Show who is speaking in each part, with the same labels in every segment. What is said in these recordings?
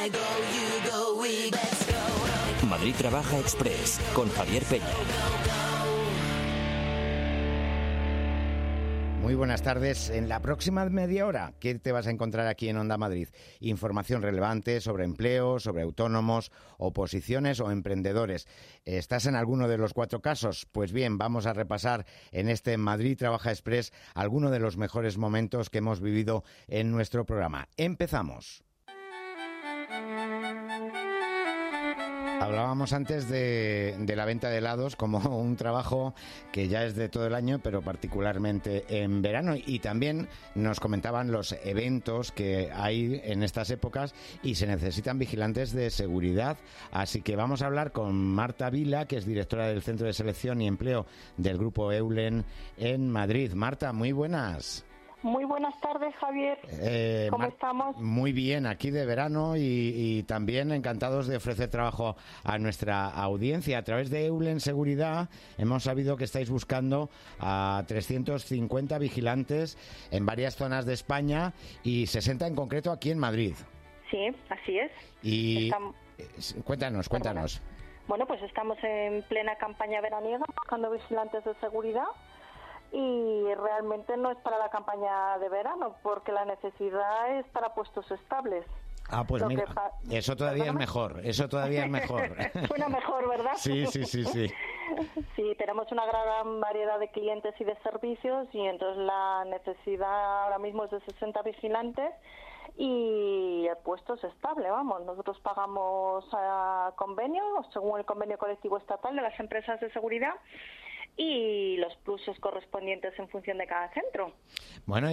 Speaker 1: Madrid Trabaja Express con Javier Peña.
Speaker 2: Muy buenas tardes. En la próxima media hora, ¿qué te vas a encontrar aquí en Onda Madrid? Información relevante sobre empleo, sobre autónomos, oposiciones o emprendedores. ¿Estás en alguno de los 4 casos? Pues bien, vamos a repasar en este Madrid Trabaja Express algunos de los mejores momentos que hemos vivido en nuestro programa. Empezamos. Hablábamos antes de la venta de helados como un trabajo que ya es de todo el año, pero particularmente en verano. Y también nos comentaban los eventos que hay en estas épocas y se necesitan vigilantes de seguridad. Así que vamos a hablar con Marta Vila, que es directora del Centro de Selección y Empleo del Grupo Eulen en Madrid. Marta, muy buenas.
Speaker 3: Muy buenas tardes, Javier. ¿Cómo estamos?
Speaker 2: Muy bien, aquí de verano y también encantados de ofrecer trabajo a nuestra audiencia. A través de Eulen Seguridad hemos sabido que estáis buscando a 350 vigilantes en varias zonas de España y 60 en concreto aquí en Madrid.
Speaker 3: Sí, así es.
Speaker 2: Y cuéntanos.
Speaker 3: Bueno, pues estamos en plena campaña veraniega buscando vigilantes de seguridad. Y realmente no es para la campaña de verano, porque la necesidad es para puestos estables.
Speaker 2: Ah, pues mira, eso todavía es mejor.
Speaker 3: Suena mejor, ¿verdad?
Speaker 2: Sí.
Speaker 3: Sí, tenemos una gran variedad de clientes y de servicios y entonces la necesidad ahora mismo es de 60 vigilantes y el puesto es estable, vamos. Nosotros pagamos a convenio, según el convenio colectivo estatal de las empresas de seguridad, y los pluses correspondientes en función de cada centro.
Speaker 2: Bueno,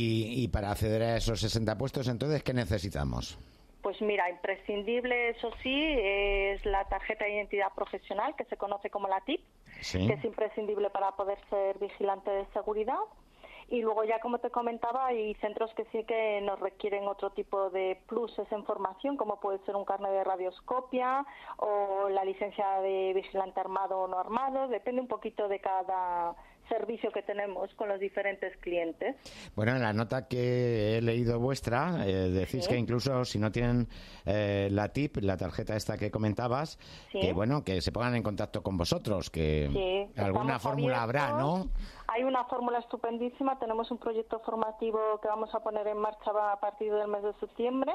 Speaker 2: y para acceder a esos 60 puestos, entonces, ¿qué necesitamos?
Speaker 3: Pues mira, imprescindible, eso sí, es la tarjeta de identidad profesional, que se conoce como la TIP,
Speaker 2: ¿sí?,
Speaker 3: que es imprescindible para poder ser vigilante de seguridad. Y luego ya, como te comentaba, hay centros que sí que nos requieren otro tipo de pluses en formación, como puede ser un carnet de radioscopia o la licencia de vigilante armado o no armado. Depende un poquito de cada servicio que tenemos con los diferentes clientes.
Speaker 2: Bueno, en la nota que he leído vuestra, decís, ¿sí?, que incluso si no tienen la TIP, la tarjeta esta que comentabas, ¿sí?, que bueno, que se pongan en contacto con vosotros, que sí, alguna fórmula habrá, ¿no?
Speaker 3: Hay una fórmula estupendísima. Tenemos un proyecto formativo que vamos a poner en marcha a partir del mes de septiembre.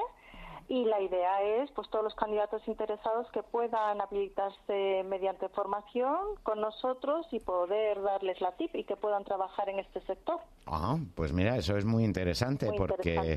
Speaker 3: Y la idea es, pues, todos los candidatos interesados que puedan habilitarse mediante formación con nosotros y poder darles la TIP y que puedan trabajar en este sector.
Speaker 2: Ah, pues mira, eso es muy interesante, porque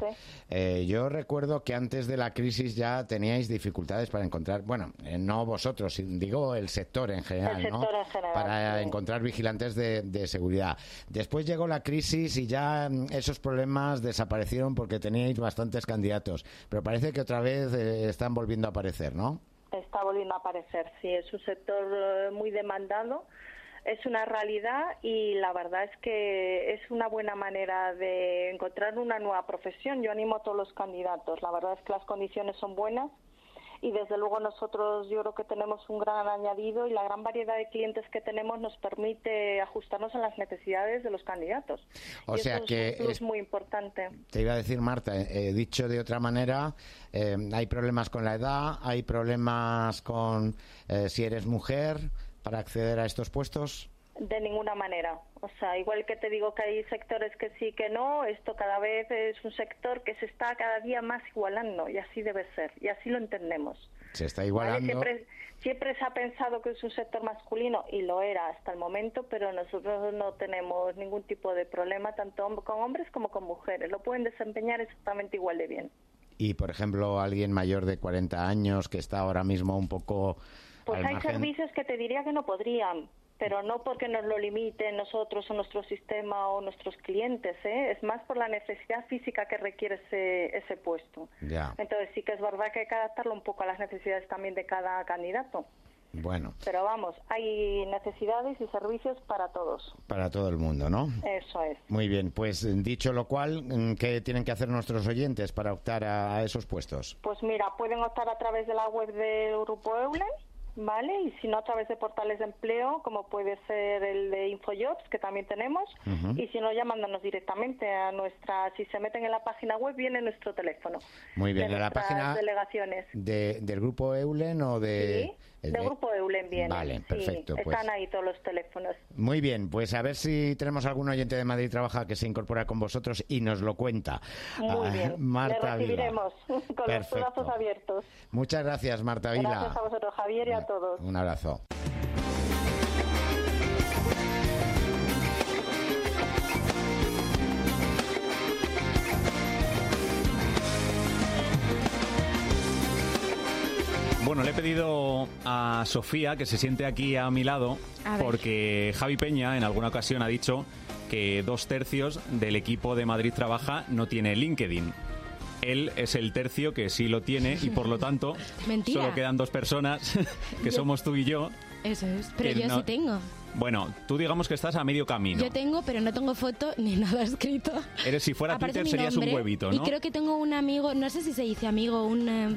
Speaker 2: yo recuerdo que antes de la crisis ya teníais dificultades para encontrar, bueno, no vosotros, digo el sector en general,
Speaker 3: el sector en general,
Speaker 2: para
Speaker 3: sí,
Speaker 2: encontrar vigilantes de seguridad. Después llegó la crisis y ya esos problemas desaparecieron porque teníais bastantes candidatos, pero parece que otra vez están volviendo a aparecer, ¿no?
Speaker 3: Está volviendo a aparecer, sí, es un sector muy demandado, es una realidad y la verdad es que es una buena manera de encontrar una nueva profesión. Yo animo a todos los candidatos, la verdad es que las condiciones son buenas y desde luego nosotros yo creo que tenemos un gran añadido y la gran variedad de clientes que tenemos nos permite ajustarnos a las necesidades de los candidatos.
Speaker 2: O sea que
Speaker 3: es muy importante.
Speaker 2: Te iba a decir, Marta, dicho de otra manera, hay problemas con la edad, hay problemas con si eres mujer para acceder a estos puestos.
Speaker 3: De ninguna manera. O sea, igual que te digo que hay sectores que sí, que no, esto cada vez es un sector que se está cada día más igualando y así debe ser, y así lo entendemos.
Speaker 2: Se está igualando.
Speaker 3: ¿Vale? Siempre se ha pensado que es un sector masculino y lo era hasta el momento, pero nosotros no tenemos ningún tipo de problema, tanto con hombres como con mujeres. Lo pueden desempeñar exactamente igual de bien.
Speaker 2: Y, por ejemplo, alguien mayor de 40 años que está ahora mismo un poco
Speaker 3: Pues
Speaker 2: al
Speaker 3: hay
Speaker 2: margen.
Speaker 3: servicios que te diría que no podrían, pero no porque nos lo limiten nosotros o nuestro sistema o nuestros clientes, es más por la necesidad física que requiere ese puesto.
Speaker 2: Ya.
Speaker 3: Entonces sí que es verdad que hay que adaptarlo un poco a las necesidades también de cada candidato.
Speaker 2: Bueno.
Speaker 3: Pero vamos, hay necesidades y servicios para todos.
Speaker 2: Para todo el mundo, ¿no?
Speaker 3: Eso es.
Speaker 2: Muy bien, pues dicho lo cual, ¿qué tienen que hacer nuestros oyentes para optar a esos puestos?
Speaker 3: Pues mira, pueden optar a través de la web del Grupo Eulen, ¿vale? Y si no, a través de portales de empleo, como puede ser el de InfoJobs, que también tenemos, y si no, llamándonos directamente a si se meten en la página web, viene nuestro teléfono.
Speaker 2: Muy bien,
Speaker 3: de
Speaker 2: ¿de la página
Speaker 3: delegaciones.
Speaker 2: ¿Del grupo Eulen o de...?
Speaker 3: Sí, del grupo Eulen viene.
Speaker 2: Vale, perfecto.
Speaker 3: Sí,
Speaker 2: pues.
Speaker 3: Están ahí todos los teléfonos.
Speaker 2: Muy bien, pues a ver si tenemos algún oyente de Madrid Trabaja que se incorpora con vosotros y nos lo cuenta.
Speaker 3: Muy bien,
Speaker 2: Marta
Speaker 3: le recibiremos
Speaker 2: Vila.
Speaker 3: con los brazos abiertos.
Speaker 2: Muchas gracias, Marta Vila.
Speaker 3: Gracias a vosotros, Javier, y a todos.
Speaker 2: Un abrazo.
Speaker 4: Bueno, le he pedido a Sofía que se siente aquí a mi lado porque Javi Peña en alguna ocasión ha dicho que 2/3 del equipo de Madrid Trabaja no tiene LinkedIn. Él es el tercio que sí lo tiene y por lo tanto solo quedan 2 personas, que somos tú y yo.
Speaker 5: Eso es, pero yo sí tengo.
Speaker 4: Bueno, tú digamos que estás a medio camino.
Speaker 5: Yo tengo, pero no tengo foto ni nada escrito.
Speaker 4: Si fuera
Speaker 5: Aparte
Speaker 4: Twitter serías un huevito, ¿no?
Speaker 5: Y creo que tengo un amigo, no sé si se dice amigo, un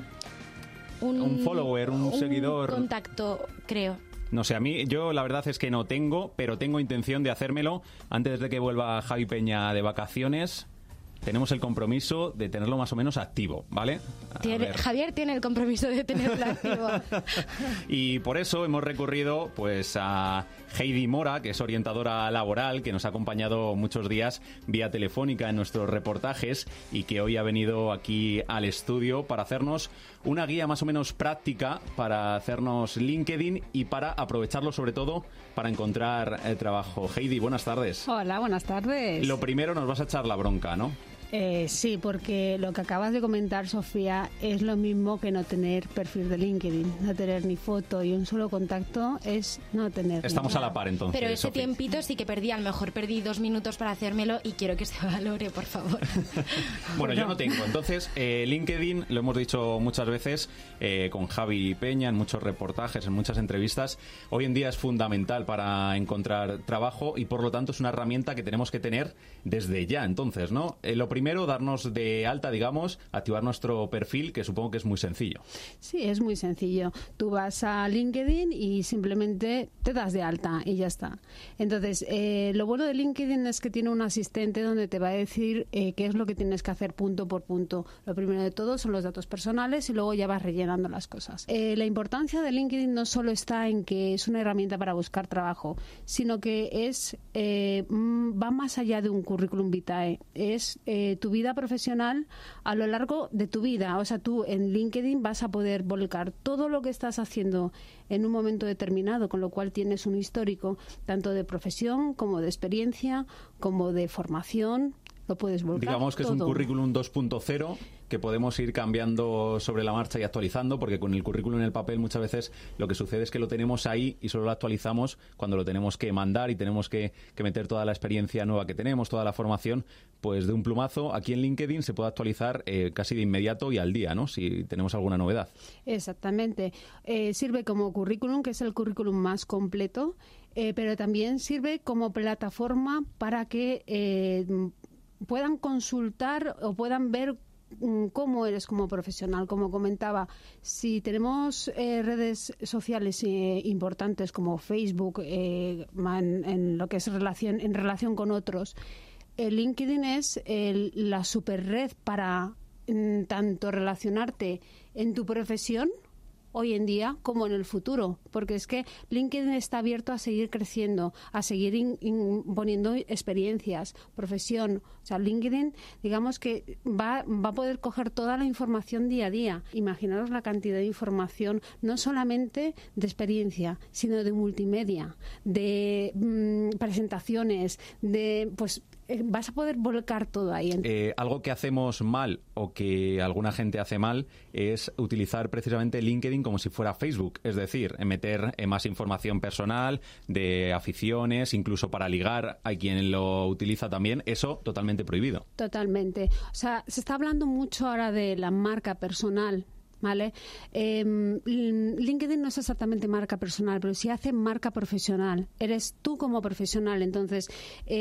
Speaker 4: follower, un seguidor.
Speaker 5: Un contacto, creo.
Speaker 4: No sé, yo la verdad es que no tengo, pero tengo intención de hacérmelo antes de que vuelva Javi Peña de vacaciones. Tenemos el compromiso de tenerlo más o menos activo, ¿vale?
Speaker 5: Javier tiene el compromiso de tenerlo activo.
Speaker 4: Y por eso hemos recurrido pues a Heidi Mora, que es orientadora laboral, que nos ha acompañado muchos días vía telefónica en nuestros reportajes y que hoy ha venido aquí al estudio para hacernos una guía más o menos práctica para hacernos LinkedIn y para aprovecharlo sobre todo para encontrar trabajo. Heidi, buenas tardes.
Speaker 6: Hola, buenas tardes.
Speaker 4: Lo primero, nos vas a echar la bronca, ¿no?
Speaker 6: Sí, porque lo que acabas de comentar, Sofía, es lo mismo que no tener perfil de LinkedIn. No tener ni foto y un solo contacto es no tener.
Speaker 4: Estamos a la par, entonces.
Speaker 5: Pero ese tiempito sí que perdí. A lo mejor perdí 2 minutos para hacérmelo y quiero que se valore, por favor.
Speaker 4: Bueno, yo no tengo. Entonces, LinkedIn, lo hemos dicho muchas veces con Javi Peña, en muchos reportajes, en muchas entrevistas. Hoy en día es fundamental para encontrar trabajo y, por lo tanto, es una herramienta que tenemos que tener desde ya. Entonces, ¿no? Lo primero, darnos de alta, digamos, activar nuestro perfil, que supongo que es muy sencillo.
Speaker 6: Sí, es muy sencillo. Tú vas a LinkedIn y simplemente te das de alta y ya está. Entonces, lo bueno de LinkedIn es que tiene un asistente donde te va a decir qué es lo que tienes que hacer punto por punto. Lo primero de todo son los datos personales y luego ya vas rellenando las cosas. La importancia de LinkedIn no solo está en que es una herramienta para buscar trabajo, sino que va más allá de un currículum vitae. Es tu vida profesional a lo largo de tu vida. O sea, tú en LinkedIn vas a poder volcar todo lo que estás haciendo en un momento determinado, con lo cual tienes un histórico tanto de profesión como de experiencia, como de formación. Lo puedes volcar.
Speaker 4: Digamos que
Speaker 6: todo.
Speaker 4: Es un currículum 2.0 que podemos ir cambiando sobre la marcha y actualizando, porque con el currículum en el papel muchas veces lo que sucede es que lo tenemos ahí y solo lo actualizamos cuando lo tenemos que mandar y tenemos que meter toda la experiencia nueva que tenemos, toda la formación, pues de un plumazo. Aquí en LinkedIn se puede actualizar casi de inmediato y al día, ¿no? Si tenemos alguna novedad.
Speaker 6: Exactamente. Sirve como currículum, que es el currículum más completo, pero también sirve como plataforma para que puedan consultar o puedan ver cómo eres como profesional. Como comentaba, si tenemos redes sociales importantes como Facebook, en lo que es en relación con otros, LinkedIn es la superred para tanto relacionarte en tu profesión hoy en día como en el futuro, porque es que LinkedIn está abierto a seguir creciendo, a seguir imponiendo experiencias, profesión. O sea, LinkedIn, digamos que va a poder coger toda la información día a día. Imaginaros la cantidad de información, no solamente de experiencia, sino de multimedia, de presentaciones, vas a poder volcar todo ahí.
Speaker 4: Algo que hacemos mal o que alguna gente hace mal es utilizar precisamente LinkedIn como si fuera Facebook, es decir, meter más información personal, de aficiones, incluso para ligar, hay quien lo utiliza también, eso totalmente prohibido.
Speaker 6: Totalmente. O sea, se está hablando mucho ahora de la marca personal. ¿vale? LinkedIn no es exactamente marca personal, pero sí hace marca profesional. Eres tú como profesional, entonces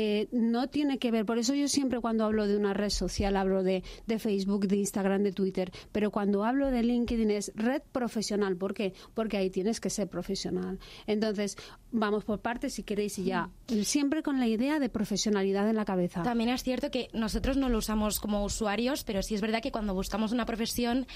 Speaker 6: no tiene que ver. Por eso yo siempre cuando hablo de una red social hablo de Facebook, de Instagram, de Twitter, pero cuando hablo de LinkedIn es red profesional. ¿Por qué? Porque ahí tienes que ser profesional. Entonces, vamos por partes si queréis y ya. Siempre con la idea de profesionalidad en la cabeza.
Speaker 5: También es cierto que nosotros no lo usamos como usuarios, pero sí es verdad que cuando buscamos una profesión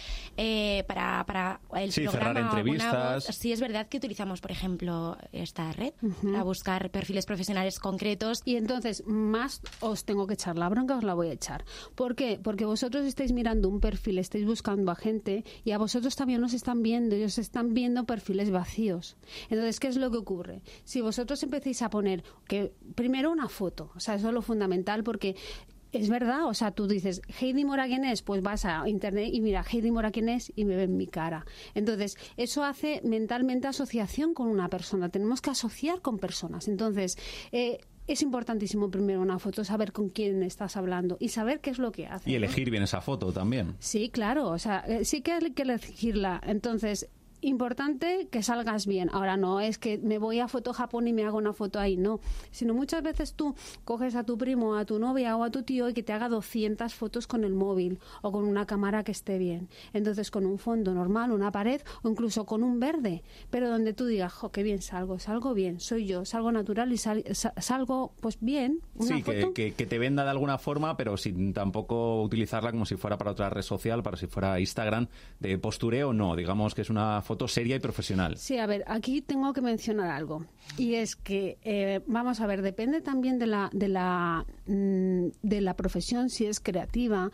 Speaker 5: para el programa,
Speaker 4: cerrar entrevistas.
Speaker 5: Sí es verdad que utilizamos, por ejemplo, esta red para buscar perfiles profesionales concretos.
Speaker 6: Y entonces, más os tengo que echar la bronca, os la voy a echar. ¿Por qué? Porque vosotros estáis mirando un perfil, estáis buscando a gente y a vosotros también os están viendo, y os están viendo perfiles vacíos. Entonces, ¿qué es lo que ocurre? Si vosotros empecéis a poner que primero una foto, o sea, eso es lo fundamental, porque es verdad, o sea, tú dices, Heidi Mora, ¿quién es? Pues vas a internet y mira, Heidi Mora, ¿quién es? Y me ven mi cara. Entonces, eso hace mentalmente asociación con una persona. Tenemos que asociar con personas. Entonces, es importantísimo primero una foto, saber con quién estás hablando y saber qué es lo que hace.
Speaker 4: Y elegir bien esa foto también.
Speaker 6: Sí, claro, o sea, sí que hay que elegirla. Entonces, importante que salgas bien. Ahora no es que me voy a Foto Japón y me hago una foto ahí, no. Sino muchas veces tú coges a tu primo, a tu novia o a tu tío y que te haga 200 fotos con el móvil o con una cámara que esté bien. Entonces con un fondo normal, una pared o incluso con un verde, pero donde tú digas, jo, qué bien salgo bien, soy yo, salgo natural y salgo pues bien. Una
Speaker 4: sí,
Speaker 6: foto.
Speaker 4: Que te venda de alguna forma, pero sin tampoco utilizarla como si fuera para otra red social, para si fuera Instagram, de postureo, no. Digamos que es una foto seria y profesional.
Speaker 6: Sí, a ver, aquí tengo que mencionar algo. Y es que, vamos a ver, depende también de la profesión, si es creativa.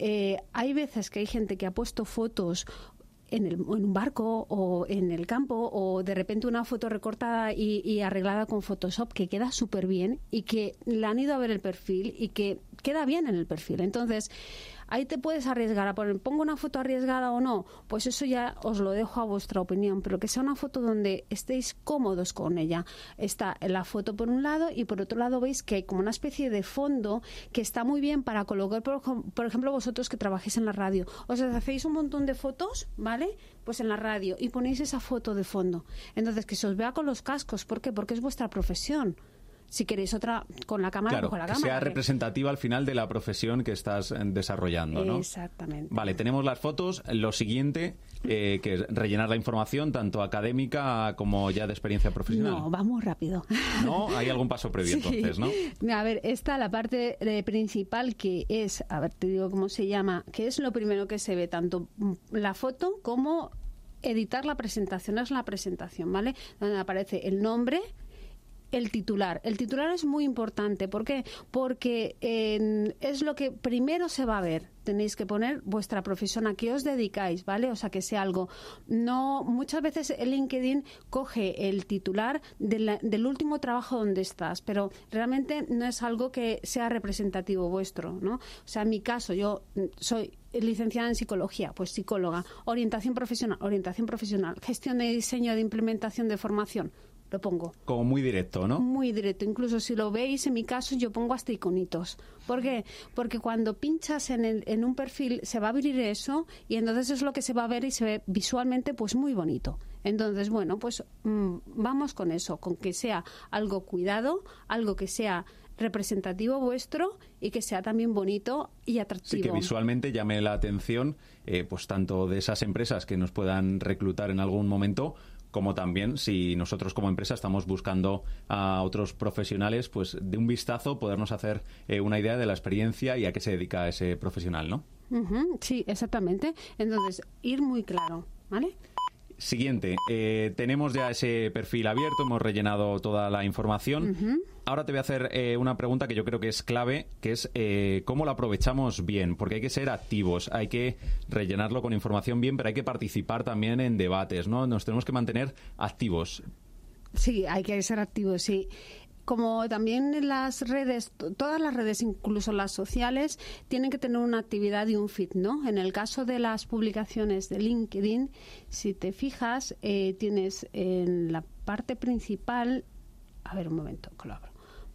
Speaker 6: Hay veces que hay gente que ha puesto fotos en un barco o en el campo, o de repente una foto recortada y arreglada con Photoshop que queda súper bien y que le han ido a ver el perfil y que queda bien en el perfil. Entonces, ahí te puedes arriesgar a poner, ¿pongo una foto arriesgada o no? Pues eso ya os lo dejo a vuestra opinión, pero que sea una foto donde estéis cómodos con ella. Está la foto por un lado y por otro lado veis que hay como una especie de fondo que está muy bien para colocar, por ejemplo, vosotros que trabajéis en la radio. Os hacéis un montón de fotos, ¿vale? Pues en la radio y ponéis esa foto de fondo. Entonces, que se os vea con los cascos. ¿Por qué? Porque es vuestra profesión. Si queréis otra con la cámara,
Speaker 4: claro,
Speaker 6: con la
Speaker 4: que
Speaker 6: cámara.
Speaker 4: sea representativa al final de la profesión que estás desarrollando, ¿no?
Speaker 6: Exactamente.
Speaker 4: Vale, tenemos las fotos. Lo siguiente, que es rellenar la información, tanto académica como ya de experiencia profesional.
Speaker 6: No, vamos rápido.
Speaker 4: ¿No? Hay algún paso previo,
Speaker 6: Sí.
Speaker 4: entonces, ¿no?
Speaker 6: A ver, esta la parte principal que es, a ver, te digo cómo se llama, que es lo primero que se ve, tanto la foto como editar la presentación. Es la presentación, ¿vale? Donde aparece el nombre, el titular. El titular es muy importante. ¿Por qué? Porque es lo que primero se va a ver. Tenéis que poner vuestra profesión, a qué os dedicáis, ¿vale? O sea, que sea algo. No, muchas veces el LinkedIn coge el titular del último trabajo donde estás, pero realmente no es algo que sea representativo vuestro, ¿no? O sea, en mi caso, yo soy licenciada en psicología, pues psicóloga. Orientación profesional. Gestión de diseño, de implementación, de formación. Lo pongo.
Speaker 4: Como muy directo, ¿no?
Speaker 6: Muy directo. Incluso si lo veis, en mi caso, yo pongo hasta iconitos. ¿Por qué? Porque cuando pinchas en un perfil, se va a abrir eso y entonces es lo que se va a ver y se ve visualmente pues muy bonito. Entonces, bueno, pues vamos con eso, con que sea algo cuidado, algo que sea representativo vuestro y que sea también bonito y atractivo.
Speaker 4: Sí, que visualmente llame la atención, pues tanto de esas empresas que nos puedan reclutar en algún momento, como también si nosotros como empresa estamos buscando a otros profesionales, pues de un vistazo podernos hacer una idea de la experiencia y a qué se dedica ese profesional, ¿no?
Speaker 6: Sí, exactamente. Entonces, ir muy claro, ¿vale?
Speaker 4: Siguiente, tenemos ya ese perfil abierto, hemos rellenado toda la información. Ahora te voy a hacer una pregunta que yo creo que es clave, que es cómo lo aprovechamos bien, porque hay que ser activos, hay que rellenarlo con información bien, pero hay que participar también en debates, ¿no? Nos tenemos que mantener activos.
Speaker 6: Sí, hay que ser activos, sí. Como también las redes, todas las redes, incluso las sociales, tienen que tener una actividad y un feed, ¿no? En el caso de las publicaciones de LinkedIn, si te fijas, tienes en la parte principal... A ver, un momento, que lo abro.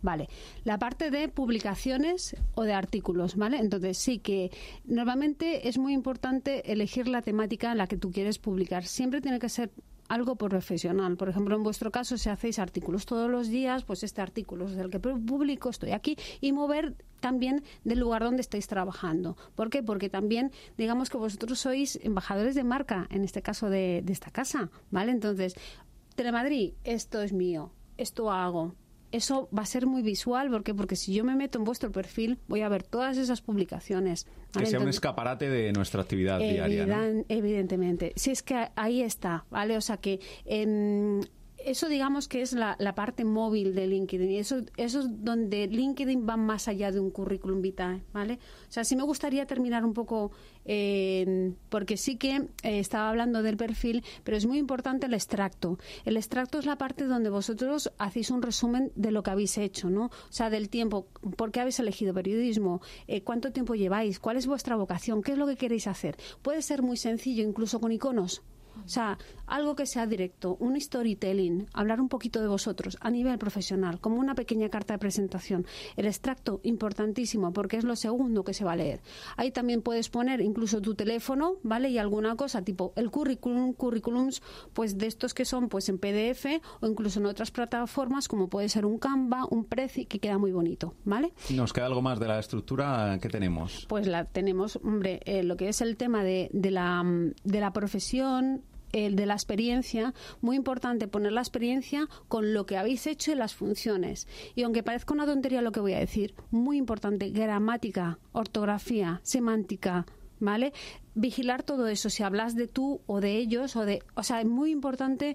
Speaker 6: Vale, la parte de publicaciones o de artículos, ¿vale? Entonces sí que normalmente es muy importante elegir la temática en la que tú quieres publicar. Siempre tiene que ser algo profesional. Por ejemplo, en vuestro caso, si hacéis artículos todos los días, pues este artículo es el que publico, estoy aquí, y mover también del lugar donde estáis trabajando. ¿Por qué? Porque también, digamos que vosotros sois embajadores de marca, en este caso de esta casa, ¿vale? Entonces, Telemadrid, esto es mío, esto hago. Eso va a ser muy visual, ¿por qué? Porque si yo me meto en vuestro perfil, voy a ver todas esas publicaciones.
Speaker 4: ¿Vale? Que sea un escaparate de nuestra actividad diaria, ¿no?
Speaker 6: Evidentemente. Si es que ahí está, ¿vale? O sea que eso digamos que es la parte móvil de LinkedIn, y eso es donde LinkedIn va más allá de un currículum vitae, ¿vale? O sea, sí me gustaría terminar un poco, porque sí que estaba hablando del perfil, pero es muy importante el extracto. El extracto es la parte donde vosotros hacéis un resumen de lo que habéis hecho, ¿no? O sea, del tiempo, ¿por qué habéis elegido periodismo? ¿Cuánto tiempo lleváis? ¿Cuál es vuestra vocación? ¿Qué es lo que queréis hacer? Puede ser muy sencillo, incluso con iconos. O sea, algo que sea directo, un storytelling, hablar un poquito de vosotros a nivel profesional, como una pequeña carta de presentación. El extracto, importantísimo, porque es lo segundo que se va a leer. Ahí también puedes poner incluso tu teléfono, ¿vale? Y alguna cosa, tipo el currículums, pues de estos que son pues en PDF o incluso en otras plataformas, como puede ser un Canva, un Prezi, que queda muy bonito, ¿vale?
Speaker 4: ¿Nos queda algo más de la estructura que tenemos?
Speaker 6: Pues la tenemos, hombre, lo que es el tema de la profesión, de la experiencia, muy importante poner la experiencia con lo que habéis hecho y las funciones. Y aunque parezca una tontería lo que voy a decir, muy importante, gramática, ortografía, semántica, ¿vale? Vigilar todo eso, si hablas de tú o de ellos, o sea, es muy importante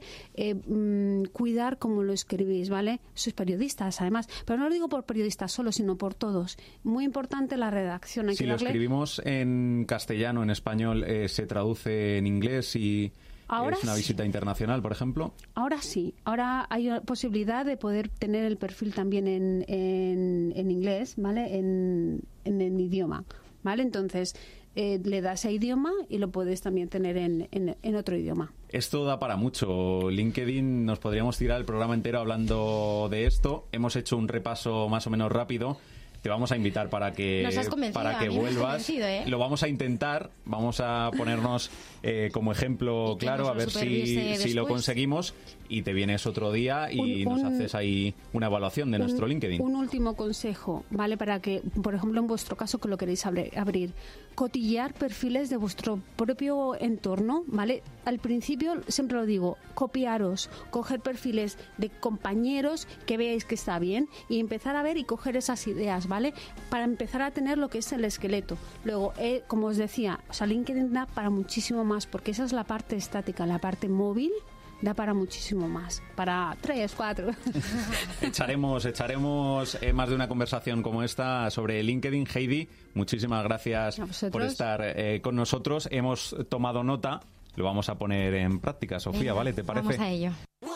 Speaker 6: cuidar cómo lo escribís, ¿vale? Sois periodistas, además, pero no lo digo por periodistas solo, sino por todos. Muy importante la redacción.
Speaker 4: Si lo escribimos en castellano, en español, ¿se traduce en inglés y
Speaker 6: ahora
Speaker 4: es una visita internacional, por ejemplo?
Speaker 6: Ahora sí. Ahora hay posibilidad de poder tener el perfil también en inglés, ¿vale? En el idioma, ¿vale? Entonces, le das a idioma y lo puedes también tener en otro idioma.
Speaker 4: Esto da para mucho. LinkedIn, nos podríamos tirar el programa entero hablando de esto. Hemos hecho un repaso más o menos rápido. Te vamos a invitar para que vuelvas. Lo vamos a intentar, vamos a ponernos como ejemplo claro, a ver si lo conseguimos, y te vienes otro día y nos haces ahí una evaluación de nuestro LinkedIn.
Speaker 6: Un último consejo, ¿vale? Para que, por ejemplo, en vuestro caso que lo queréis abrir, cotillar perfiles de vuestro propio entorno, ¿vale? Al principio, siempre lo digo, copiaros, coger perfiles de compañeros que veáis que está bien y empezar a ver y coger esas ideas, ¿vale? Para empezar a tener lo que es el esqueleto. Luego, como os decía, o sea, LinkedIn da para muchísimo más, porque esa es la parte estática, la parte móvil da para muchísimo más, para 3, 4.
Speaker 4: Echaremos más de una conversación como esta sobre LinkedIn. Heidi, muchísimas gracias por estar con nosotros. Hemos tomado nota, lo vamos a poner en práctica, Sofía, ¿vale? ¿Te parece?
Speaker 5: Vamos a ello.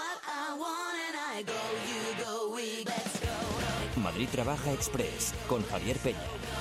Speaker 1: Madrid Trabaja Express con Javier Peña.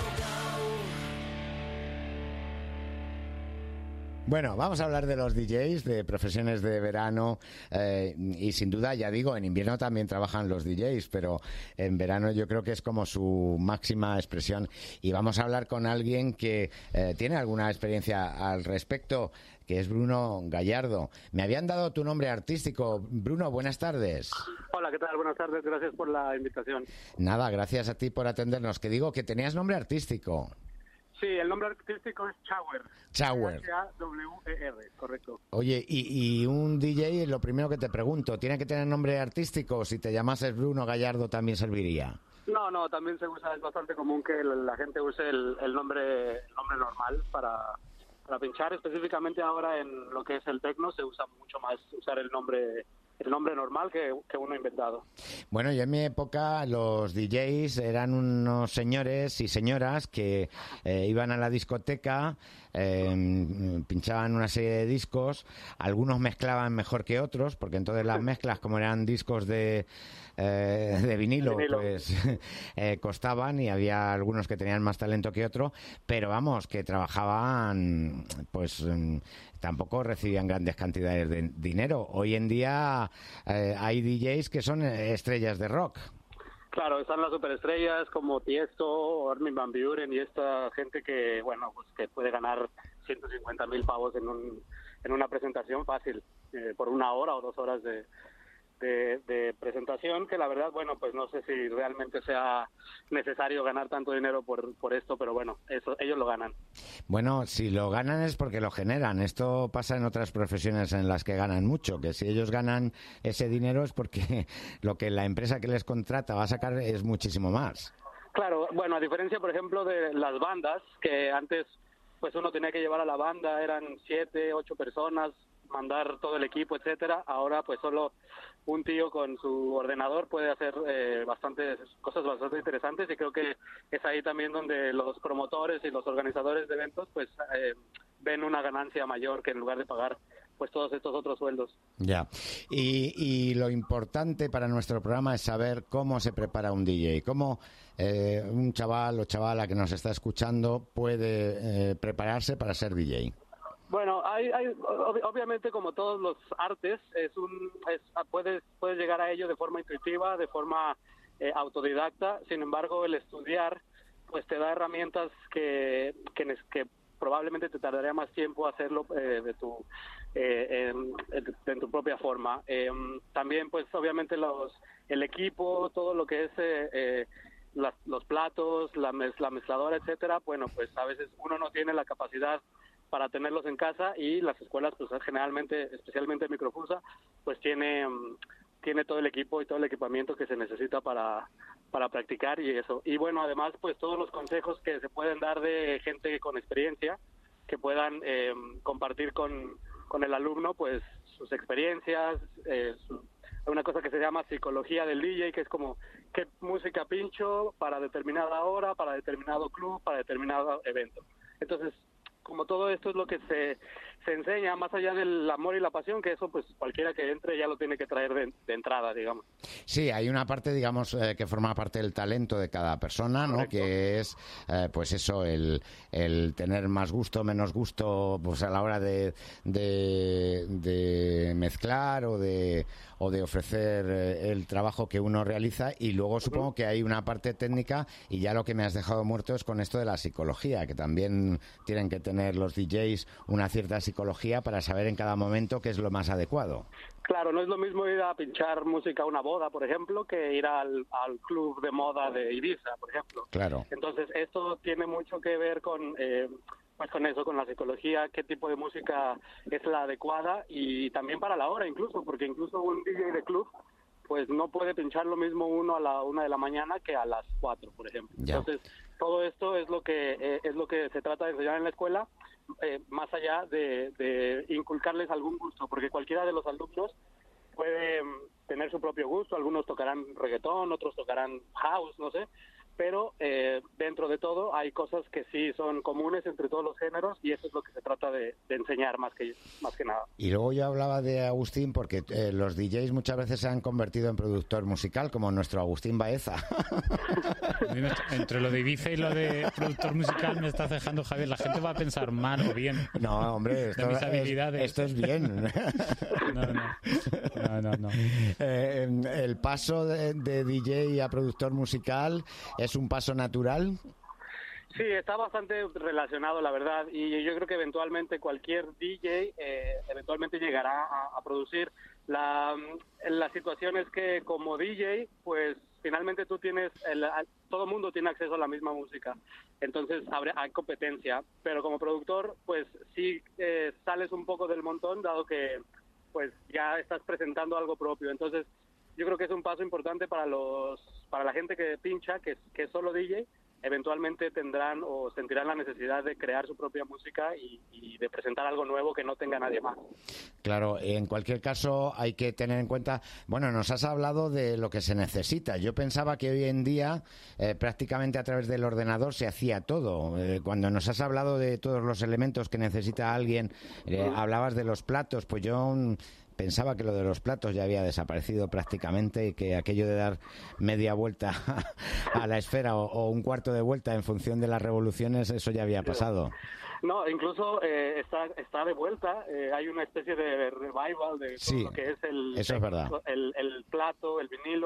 Speaker 2: Bueno, vamos a hablar de los DJs, de profesiones de verano, y sin duda, ya digo, en invierno también trabajan los DJs, pero en verano yo creo que es como su máxima expresión. Y vamos a hablar con alguien que tiene alguna experiencia al respecto, que es Bruno Gallardo. Me habían dado tu nombre artístico. Bruno, buenas tardes.
Speaker 7: Hola, ¿qué tal? Buenas tardes, gracias por la invitación.
Speaker 2: Nada, gracias a ti por atendernos. Que digo que tenías nombre artístico.
Speaker 7: Sí, el nombre artístico es Chauer.
Speaker 2: Chauer.
Speaker 7: Chauer, correcto.
Speaker 2: Oye, y un DJ, lo primero que te pregunto, ¿tiene que tener nombre artístico? Si te llamases Bruno Gallardo también serviría.
Speaker 7: No, también se usa, es bastante común que la gente use el nombre normal para pinchar. Específicamente ahora en lo que es el techno se usa mucho más usar el nombre normal que uno inventado.
Speaker 2: Bueno, yo en mi época los DJs eran unos señores y señoras que iban a la discoteca, pinchaban una serie de discos, algunos mezclaban mejor que otros, porque entonces las mezclas, como eran discos de vinilo, pues costaban, y había algunos que tenían más talento que otro, pero vamos, que trabajaban, pues tampoco recibían grandes cantidades de dinero. Hoy en día hay DJs que son estrellas de rock.
Speaker 7: Claro, están las superestrellas como Tiesto, Armin van Buuren y esta gente que, bueno, pues que puede ganar 150.000 pavos en una presentación fácil, por 1 hora o 2 horas de presentación, que la verdad, bueno, pues no sé si realmente sea necesario ganar tanto dinero por esto, pero bueno, eso ellos lo ganan.
Speaker 2: Bueno, si lo ganan es porque lo generan. Esto pasa en otras profesiones en las que ganan mucho, que si ellos ganan ese dinero es porque lo que la empresa que les contrata va a sacar es muchísimo más.
Speaker 7: Claro, bueno, a diferencia, por ejemplo, de las bandas, que antes pues uno tenía que llevar a la banda, eran 7, 8 personas, mandar todo el equipo, etcétera. Ahora pues solo un tío con su ordenador puede hacer cosas bastante interesantes, y creo que es ahí también donde los promotores y los organizadores de eventos pues ven una ganancia mayor, que en lugar de pagar pues todos estos otros sueldos.
Speaker 2: Ya. Y lo importante para nuestro programa es saber cómo se prepara un DJ, cómo un chaval o chavala que nos está escuchando puede prepararse para ser DJ.
Speaker 7: Bueno, obviamente, como todos los artes, puedes llegar a ello de forma intuitiva, de forma autodidacta. Sin embargo, el estudiar pues te da herramientas que probablemente te tardaría más tiempo hacerlo en tu propia forma. También, pues obviamente el equipo, todo lo que es los platos, la mezcladora, etcétera. Bueno, pues a veces uno no tiene la capacidad para tenerlos en casa, y las escuelas pues generalmente, especialmente Microfusa, pues tiene todo el equipo y todo el equipamiento que se necesita para practicar y eso. Y bueno, además pues todos los consejos que se pueden dar de gente con experiencia, que puedan compartir con el alumno pues sus experiencias. Hay una cosa que se llama psicología del DJ, que es como qué música pincho para determinada hora, para determinado club, para determinado evento. Entonces, como todo esto es lo que se enseña, más allá del amor y la pasión, que eso pues cualquiera que entre ya lo tiene que traer de entrada, digamos.
Speaker 2: Sí, hay una parte, digamos, que forma parte del talento de cada persona, ¿no?
Speaker 7: Correcto.
Speaker 2: Que es, pues eso, el tener más gusto, menos gusto, pues a la hora de mezclar o de ofrecer el trabajo que uno realiza. Y luego supongo que hay una parte técnica, y ya lo que me has dejado muerto es con esto de la psicología, que también tienen que tener los DJs una cierta psicología para saber en cada momento qué es lo más adecuado.
Speaker 7: Claro, no es lo mismo ir a pinchar música a una boda, por ejemplo, que ir al club de moda de Ibiza, por ejemplo.
Speaker 2: Claro.
Speaker 7: Entonces, esto tiene mucho que ver con eso, con la psicología, qué tipo de música es la adecuada, y también para la hora incluso, porque incluso un DJ de club pues no puede pinchar lo mismo uno a la 1 de la mañana que a las 4, por ejemplo.
Speaker 2: Ya.
Speaker 7: Entonces, todo esto es lo que se trata de enseñar en la escuela, más allá de inculcarles algún gusto, porque cualquiera de los alumnos puede tener su propio gusto. Algunos tocarán reggaetón, otros tocarán house, no sé, pero dentro de todo hay cosas que sí son comunes entre todos los géneros, y eso es lo que se trata de enseñar más que nada.
Speaker 2: Y luego yo hablaba de Agustín porque los DJs muchas veces se han convertido en productor musical, como nuestro Agustín Baeza.
Speaker 8: Entre lo de Ibiza y lo de productor musical me estás dejando, Javier. La gente va a pensar mal o bien.
Speaker 2: No, hombre, esto es bien.
Speaker 8: No.
Speaker 2: El paso de DJ a productor musical es un paso natural.
Speaker 7: Sí, está bastante relacionado, la verdad, y yo creo que eventualmente cualquier DJ eventualmente llegará a producir. La situación es que como DJ, pues finalmente tú tienes, todo el mundo tiene acceso a la misma música, entonces hay competencia, pero como productor, pues sí sales un poco del montón, dado que pues ya estás presentando algo propio. Entonces yo creo que es un paso importante para la gente que pincha, que es solo DJ. Eventualmente tendrán o sentirán la necesidad de crear su propia música y de presentar algo nuevo que no tenga nadie más.
Speaker 2: Claro, en cualquier caso hay que tener en cuenta, bueno, nos has hablado de lo que se necesita. Yo pensaba que hoy en día prácticamente a través del ordenador se hacía todo. Cuando nos has hablado de todos los elementos que necesita alguien, hablabas de los platos, pues yo pensaba que lo de los platos ya había desaparecido prácticamente, y que aquello de dar media vuelta a la esfera o un cuarto de vuelta en función de las revoluciones, eso ya había pasado.
Speaker 7: No, incluso está de vuelta. Hay una especie de revival de todo lo que es
Speaker 2: eso es verdad.
Speaker 7: el plato, el vinilo.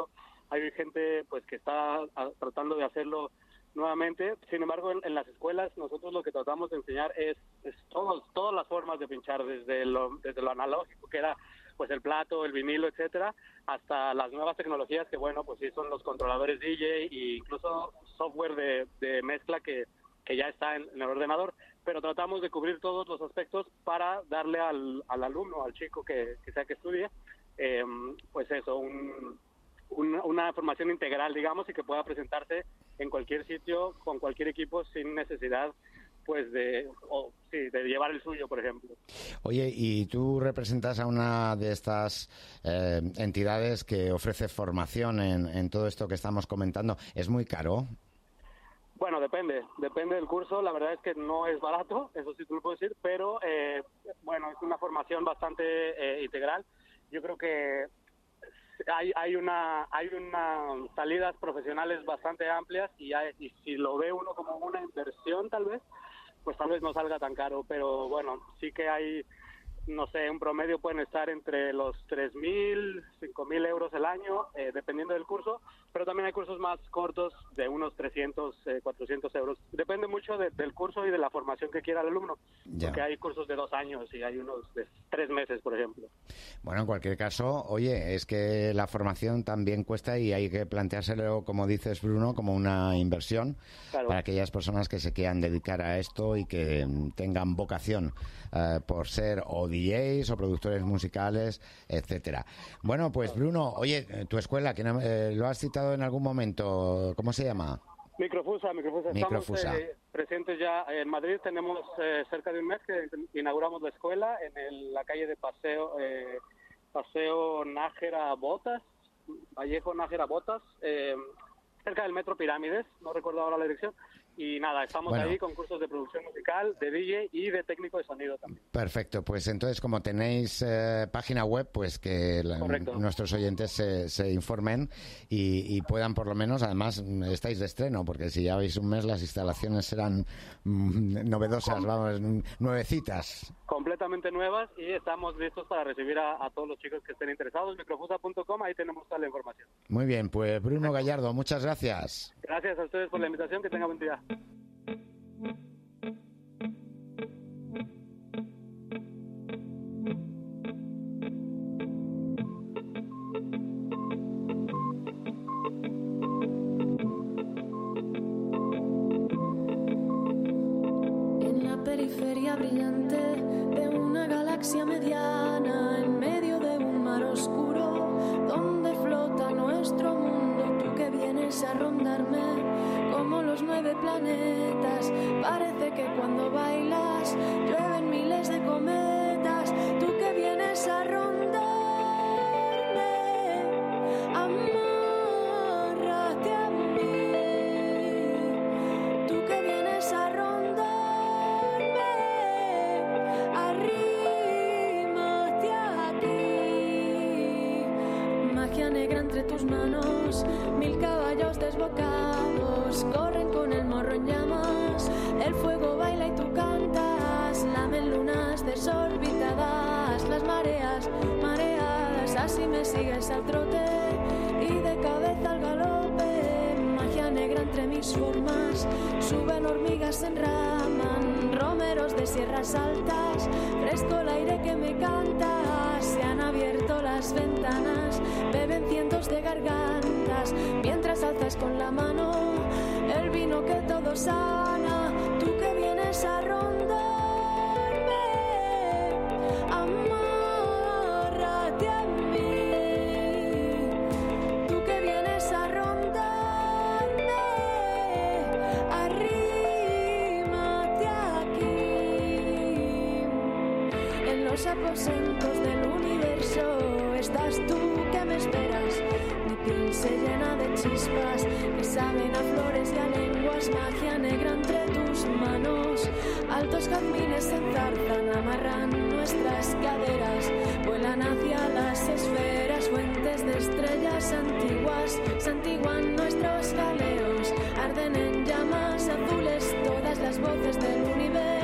Speaker 7: hay gente pues que está tratando de hacerlo nuevamente. Sin embargo, en las escuelas nosotros lo que tratamos de enseñar es todas las formas de pinchar, desde lo analógico, que era pues el plato, el vinilo, etcétera, hasta las nuevas tecnologías que, bueno, pues sí son los controladores DJ e incluso software de mezcla que ya está en el ordenador, pero tratamos de cubrir todos los aspectos para darle al alumno, al chico que sea que estudie, pues eso, una formación integral, digamos, y que pueda presentarse en cualquier sitio, con cualquier equipo, sin necesidad pues de llevar el suyo, por ejemplo.
Speaker 2: Oye, y tú representas a una de estas entidades que ofrece formación en todo esto que estamos comentando. ¿Es muy caro?
Speaker 7: Bueno, depende del curso. La verdad es que no es barato, eso sí te lo puedo decir, pero bueno, es una formación bastante integral. Yo creo que hay unas salidas profesionales bastante amplias y si lo ve uno como una inversión, tal vez no salga tan caro, pero bueno, sí que hay, no sé, un promedio pueden estar entre los 3.000, 5.000 euros el año, dependiendo del curso, pero también hay cursos más cortos de unos 300, 400 euros. Depende mucho del curso y de la formación que quiera el alumno, porque hay cursos de 2 años y hay unos de 3 meses, por ejemplo.
Speaker 2: Bueno, en cualquier caso, oye, es que la formación también cuesta y hay que planteárselo, como dices, Bruno, como una inversión, claro, para aquellas personas que se quieran dedicar a esto y que tengan vocación por ser o DJs o productores musicales, etcétera. Bueno, pues Bruno, oye, tu escuela, que lo has citado en algún momento, ¿cómo se llama?
Speaker 7: Microfusa. Estamos presentes ya en Madrid. Tenemos cerca de un mes que inauguramos la escuela en la calle de Paseo Nájera Botas, Vallejo Nájera Botas, cerca del Metro Pirámides, no recuerdo ahora la dirección. Y nada, estamos ahí con cursos de producción musical, de DJ y de técnico de sonido también.
Speaker 2: Perfecto, pues entonces como tenéis página web, pues que nuestros oyentes se informen y puedan por lo menos, además estáis de estreno, porque si ya veis un mes las instalaciones serán novedosas, nuevecitas.
Speaker 7: Completamente nuevas y estamos listos para recibir a todos los chicos que estén interesados. Microfusa.com, ahí tenemos toda la información.
Speaker 2: Muy bien, pues Bruno Gallardo, muchas gracias.
Speaker 7: Gracias a ustedes por la invitación, que tengan buen día.
Speaker 9: En la periferia brillante de una galaxia mediana, en medio de un mar oscuro, donde flota nuestro mundo, tú que vienes a rondarme como los 9 planetas. Parece que cuando bailas llueven miles de cometas. Tú que vienes a rondarme, amárrate a mí. Tú que vienes a rondarme, arrímate aquí. Magia negra entre tus manos, 1000 caballos desbocados corren con el morro en llamas, el fuego baila y tú cantas, lamen lunas desorbitadas, las mareas mareadas, así me sigues al trote y de cabeza al galope. Magia negra entre mis formas, suben hormigas, se enraman, romeros de sierras altas, fresco el aire que me canta, se han abierto las ventanas, beben cientos de gargantas, mientras alzas con la mano el vino que todo sana. Tú que vienes a rondarme, amárrate a mí. Tú que vienes a rondarme, arrímate aquí. En los aposentos del universo estás tú que me esperas. Mi piel se llena de chispas que saben a flores y a lenguas. Magia negra entre tus manos, altos jazmines se enzarzan, amarran nuestras caderas, vuelan hacia las esferas, fuentes de estrellas antiguas, santiguan nuestros jaleos, arden en llamas azules todas las voces del universo.